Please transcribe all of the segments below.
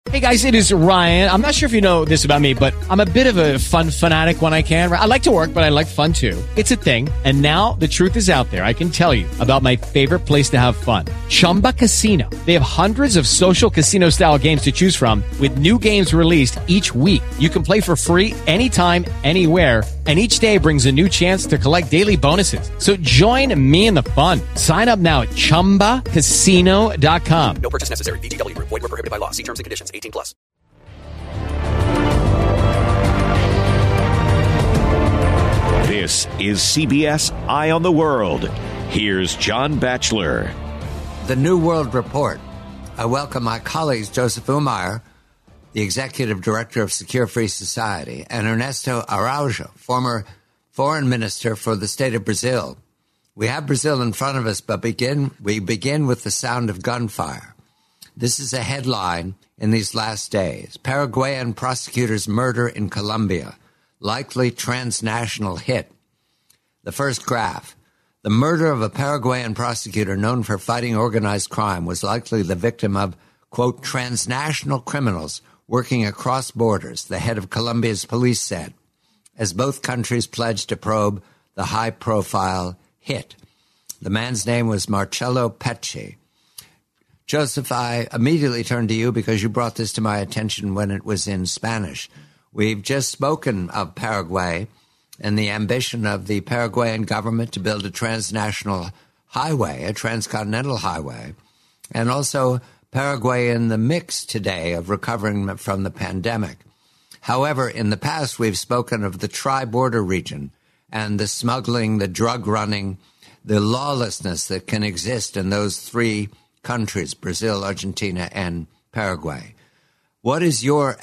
Hey guys, it is Ryan. I'm not sure if you know this about me, but I'm a bit of a fun fanatic when I can. I like to work, but I like fun too. It's a thing. And now the truth is out there. I can tell you about my favorite place to have fun. Chumba Casino. They have hundreds of social casino style games to choose from with new games released each week. You can play for free anytime, anywhere. And each day brings a new chance to collect daily bonuses. So join me in the fun. Sign up now at ChumbaCasino.com. No purchase necessary. VGW. Void where prohibited by law. See terms and conditions. 18 plus. This is CBS Eye on the World. Here's John Batchelor. The New World Report. I welcome my colleagues, Joseph Umair, the Executive Director of Secure Free Society, and Ernesto Araujo, former Foreign Minister for the state of Brazil. We have Brazil in front of us, but we begin with the sound of gunfire. This is a headline in these last days. Paraguayan prosecutors murder in Colombia. Likely transnational hit. The first graph. The murder of a Paraguayan prosecutor known for fighting organized crime was likely the victim of, quote, transnational criminals working across borders, the head of Colombia's police said, as both countries pledged to probe the high-profile hit. The man's name was Marcelo Pecci. Joseph, I immediately turn to you because you brought this to my attention when it was in Spanish. We've just spoken of Paraguay and the ambition of the Paraguayan government to build a transnational highway, a transcontinental highway, and also Paraguay in the mix today of recovering from the pandemic. However, in the past, we've spoken of the tri-border region and the smuggling, the drug running, the lawlessness that can exist in those three countries, Brazil, Argentina, and Paraguay. What is your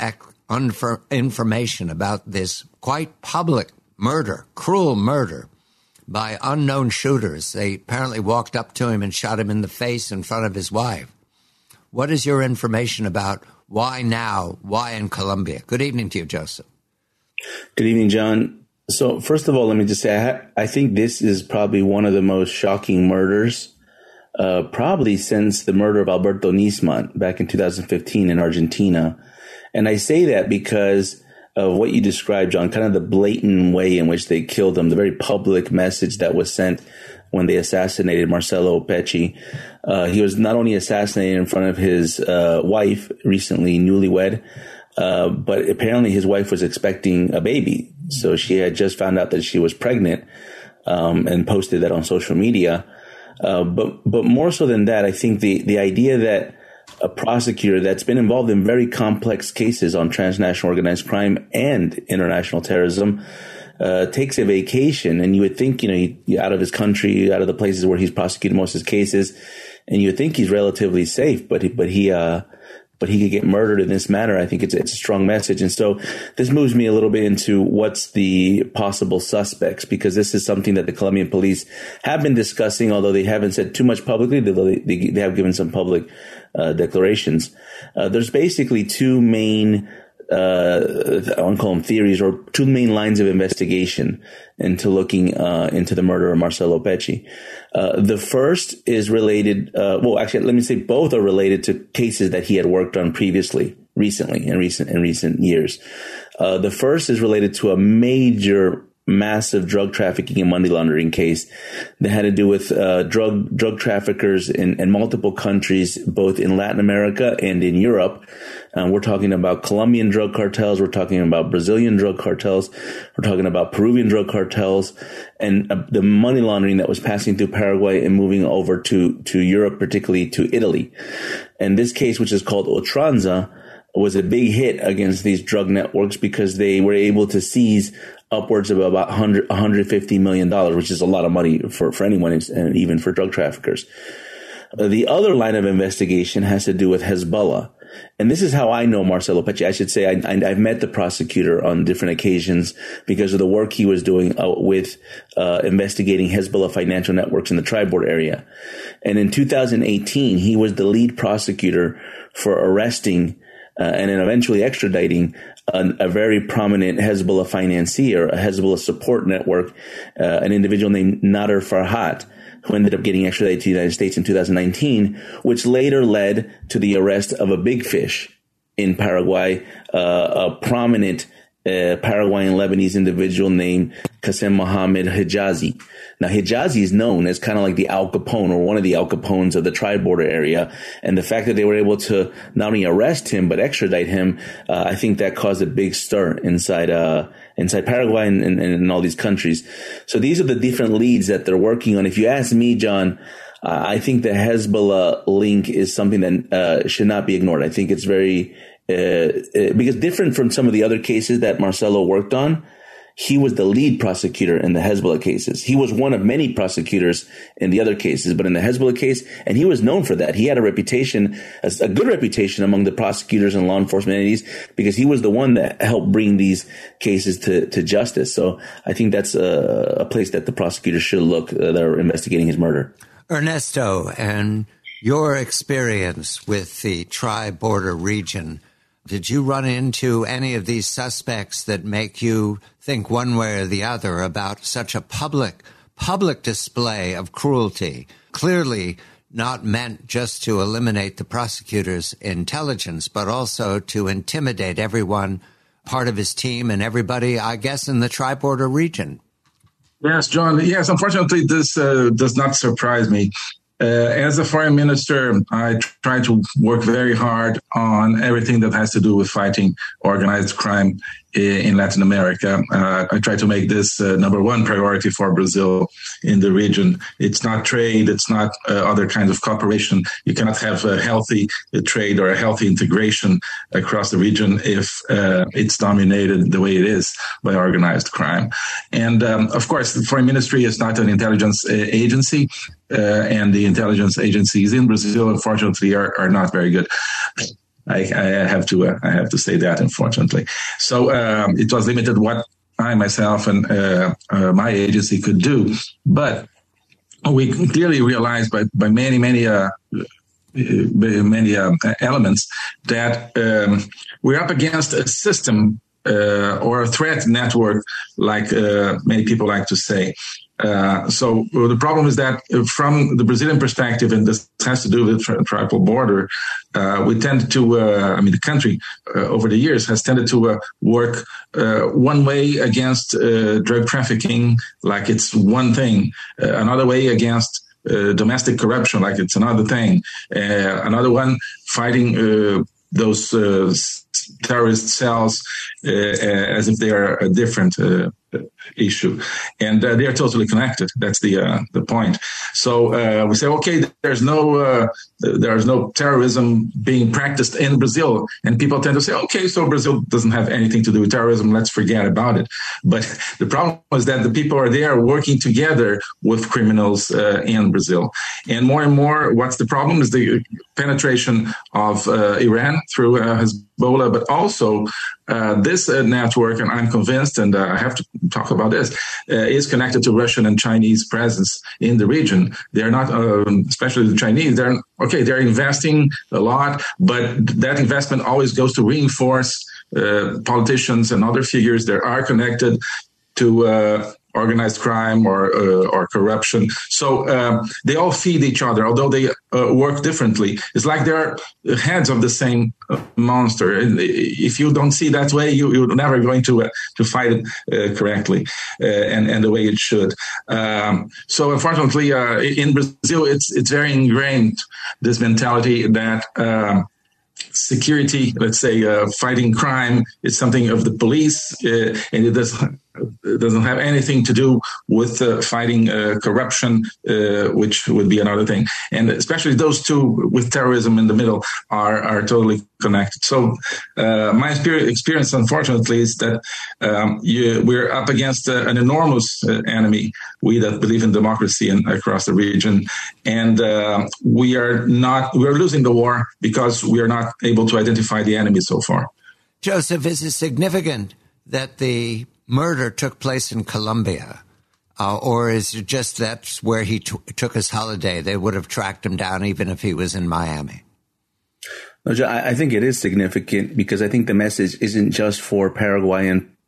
information about this quite public murder, cruel murder by unknown shooters? They apparently walked up to him and shot him in the face in front of his wife. What is your information about why now, why in Colombia? Good evening to you, Joseph. Good evening, John. So first of all, let me just say, I think this is probably one of the most shocking murders, probably since the murder of Alberto Nisman back in 2015 in Argentina. And I say that because of what you described, John, kind of the blatant way in which they killed him, the very public message that was sent when they assassinated Marcelo Pecci. He was not only assassinated in front of his wife, recently newlywed, but apparently his wife was expecting a baby. So she had just found out that she was pregnant and posted that on social media. But more so than that, I think the idea that a prosecutor that's been involved in very complex cases on transnational organized crime and international terrorism takes a vacation, and you would think, he out of his country, out of the places where he's prosecuted most of his cases, and you would think he's relatively safe, but he could get murdered in this manner. I think it's a strong message. And so this moves me a little bit into what's the possible suspects, because this is something that the Colombian police have been discussing, although they haven't said too much publicly. They have given some public declarations. There's basically two main I won't call them theories, or two main lines of investigation into looking into the murder of Marcelo Pecci. The first is related, actually, let me say both are related to cases that he had worked on previously, recently, in recent years. The first is related to a massive drug trafficking and money laundering case that had to do with drug traffickers in multiple countries, both in Latin America and in Europe. We're talking about Colombian drug cartels. We're talking about Brazilian drug cartels. We're talking about Peruvian drug cartels, and the money laundering that was passing through Paraguay and moving over to Europe, particularly to Italy. And this case, which is called Otranza, was a big hit against these drug networks because they were able to seize upwards of about $150 million, which is a lot of money for anyone, and even for drug traffickers. The other line of investigation has to do with Hezbollah. And this is how I know Marcelo Pecci. I should say I've met the prosecutor on different occasions because of the work he was doing with investigating Hezbollah financial networks in the Tri-Border area. And in 2018, he was the lead prosecutor for arresting and then eventually extraditing a very prominent Hezbollah financier, a Hezbollah support network, an individual named Nader Farhat, who ended up getting extradited to the United States in 2019, which later led to the arrest of a big fish in Paraguay, a prominent Paraguayan Lebanese individual named Qasem Mohammed Hijazi. Now, Hijazi is known as kind of like the Al Capone, or one of the Al Capones of the tri-border area. And the fact that they were able to not only arrest him, but extradite him, I think that caused a big stir inside Paraguay and in all these countries. So these are the different leads that they're working on. If you ask me, John, I think the Hezbollah link is something that should not be ignored. I think it's very because different from some of the other cases that Marcelo worked on, he was the lead prosecutor in the Hezbollah cases. He was one of many prosecutors in the other cases, but in the Hezbollah case, and he was known for that. He had a reputation, a good reputation among the prosecutors and law enforcement entities, because he was the one that helped bring these cases to justice. So I think that's a place that the prosecutors should look that are investigating his murder. Ernesto, and your experience with the tri-border region, did you run into any of these suspects that make you think one way or the other about such a public display of cruelty, clearly not meant just to eliminate the prosecutor's intelligence, but also to intimidate everyone, part of his team and everybody, I guess, in the tri-border region? Yes, John. Yes, unfortunately, this does not surprise me. As a foreign minister, I try to work very hard on everything that has to do with fighting organized crime in Latin America. I try to make this number one priority for Brazil in the region. It's not trade. It's not other kinds of cooperation. You cannot have a healthy trade or a healthy integration across the region if it's dominated the way it is by organized crime. And of course, the foreign ministry is not an intelligence agency. And the intelligence agencies in Brazil, unfortunately, are not very good. I have to say that, unfortunately. So it was limited what I myself and my agency could do. But we clearly realized by many elements that we're up against a system or a threat network, like many people like to say. So the problem is that from the Brazilian perspective, and this has to do with the tribal border, we tend to, the country over the years has tended to work one way against drug trafficking, like it's one thing, another way against domestic corruption, like it's another thing, another one fighting those terrorist cells as if they are a different issue, and they are totally connected. That's the point. So we say, okay, there's no terrorism being practiced in Brazil, and people tend to say, okay, so Brazil doesn't have anything to do with terrorism. Let's forget about it. But the problem is that the people are there working together with criminals in Brazil, and more. What's the problem is the penetration of Iran through Hezbollah, but also this network, and I'm convinced, and I have to talk about this, is connected to Russian and Chinese presence in the region. They're not, especially the Chinese, they're investing a lot, but that investment always goes to reinforce politicians and other figures that are connected to organized crime or corruption. So they all feed each other, although they work differently. It's like they're heads of the same monster. And if you don't see that way, you're never going to fight it correctly and the way it should. So unfortunately, in Brazil, it's very ingrained, this mentality that security, let's say, fighting crime is something of the police, and it doesn't have anything to do with fighting corruption, which would be another thing. And especially those two with terrorism in the middle are totally connected. So my experience, unfortunately, is that we're up against an enormous enemy, we that believe in democracy and across the region. And we're losing the war because we are not able to identify the enemy so far. Joseph, is it significant that the murder took place in Colombia? Or is it just that's where he took his holiday? They would have tracked him down even if he was in Miami. I think it is significant because I think the message isn't just for Paraguayan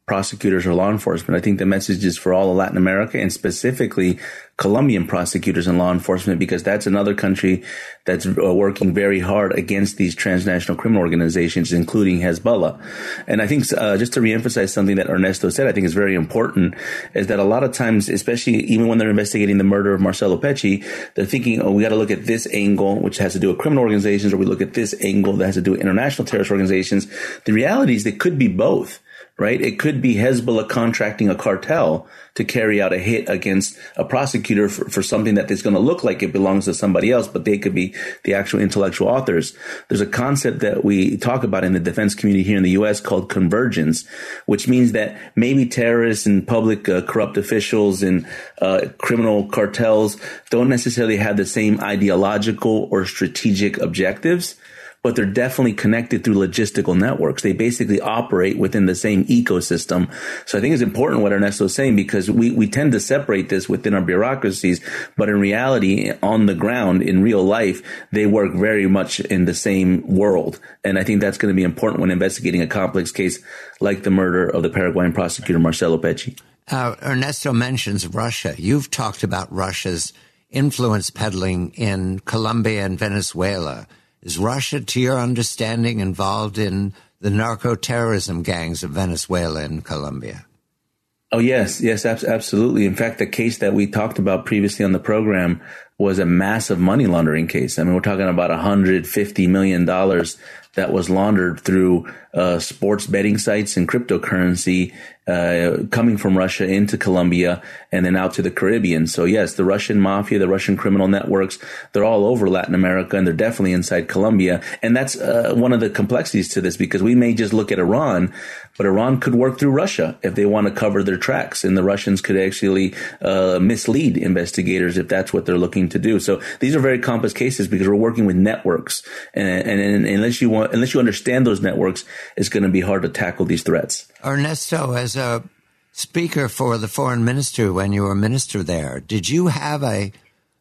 prosecutors or law enforcement. I think the message is for all of Latin America and specifically Colombian prosecutors and law enforcement, because that's another country that's working very hard against these transnational criminal organizations, including Hezbollah. And I think just to reemphasize something that Ernesto said, I think is very important, is that a lot of times, especially even when they're investigating the murder of Marcelo Pecci, they're thinking, oh, we got to look at this angle, which has to do with criminal organizations, or we look at this angle that has to do with international terrorist organizations. The reality is they could be both. Right? It could be Hezbollah contracting a cartel to carry out a hit against a prosecutor for something that is going to look like it belongs to somebody else, but they could be the actual intellectual authors. There's a concept that we talk about in the defense community here in the U.S. called convergence, which means that maybe terrorists and public corrupt officials and criminal cartels don't necessarily have the same ideological or strategic objectives, but they're definitely connected through logistical networks. They basically operate within the same ecosystem. So I think it's important what Ernesto is saying, because we tend to separate this within our bureaucracies, but in reality, on the ground, in real life, they work very much in the same world. And I think that's going to be important when investigating a complex case like the murder of the Paraguayan prosecutor Marcelo Pecci. Ernesto mentions Russia. You've talked about Russia's influence peddling in Colombia and Venezuela. Is Russia, to your understanding, involved in the narco-terrorism gangs of Venezuela and Colombia? Oh, yes, absolutely. In fact, the case that we talked about previously on the program was a massive money laundering case. I mean, we're talking about $150 million that was laundered through sports betting sites and cryptocurrency coming from Russia into Colombia and then out to the Caribbean. So yes, the Russian mafia, the Russian criminal networks, they're all over Latin America, and they're definitely inside Colombia. And that's one of the complexities to this, because we may just look at Iran, but Iran could work through Russia if they want to cover their tracks, and the Russians could actually mislead investigators if that's what they're looking to do. So these are very complex cases because we're working with networks, and unless you understand those networks, it's going to be hard to tackle these threats. Ernesto, as a speaker for the foreign ministry when you were minister there, did you have a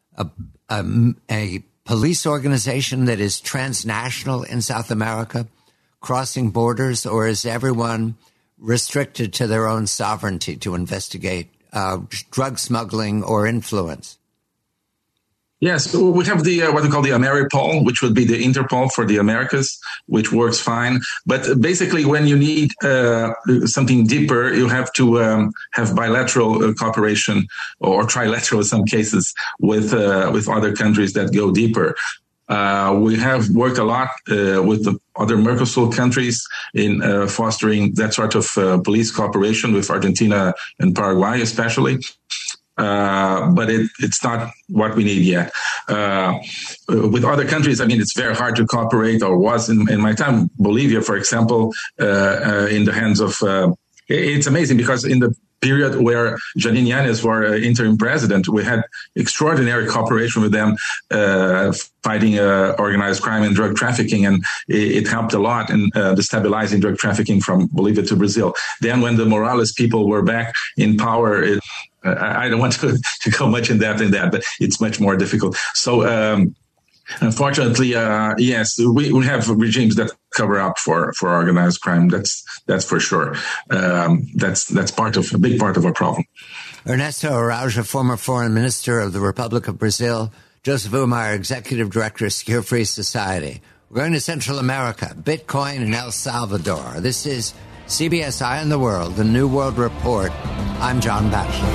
police organization that is transnational in South America, crossing borders, or is everyone restricted to their own sovereignty to investigate drug smuggling or influence? Yes, we have the what we call the Ameripol, which would be the Interpol for the Americas, which works fine. But basically, when you need something deeper, you have to have bilateral cooperation, or trilateral in some cases, with other countries that go deeper. We have worked a lot with the other Mercosur countries in fostering that sort of police cooperation with Argentina and Paraguay, especially. But it's not what we need yet. With other countries, I mean, it's very hard to cooperate, or was in my time. Bolivia, for example, in the hands of, it's amazing because in the period where Janine Yanez was interim president, we had extraordinary cooperation with them, fighting organized crime and drug trafficking, and it helped a lot in destabilizing drug trafficking from Bolivia to Brazil. Then when the Morales people were back in power, I don't want to go much in depth in that, but it's much more difficult. So, unfortunately, yes, we have regimes that cover up for organized crime. That's for sure. That's a big part of our problem. Ernesto Araujo, former foreign minister of the Republic of Brazil. Joseph Umar, executive director of Secure Free Society. We're going to Central America, Bitcoin and El Salvador. This is CBS Eye on the World, the New World Report. I'm John Batchelor.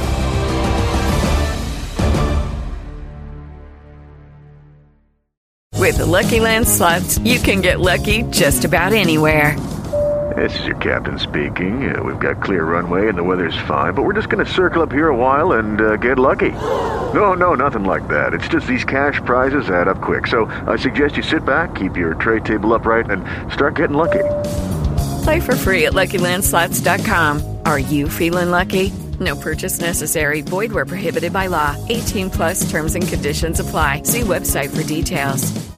With the Lucky Land Slots, you can get lucky just about anywhere. This is your captain speaking. We've got clear runway and the weather's fine, but we're just going to circle up here a while and get lucky. No, nothing like that. It's just these cash prizes add up quick. So I suggest you sit back, keep your tray table upright, and start getting lucky. Play for free at LuckyLandSlots.com. Are you feeling lucky? No purchase necessary. Void where prohibited by law. 18+ terms and conditions apply. See website for details.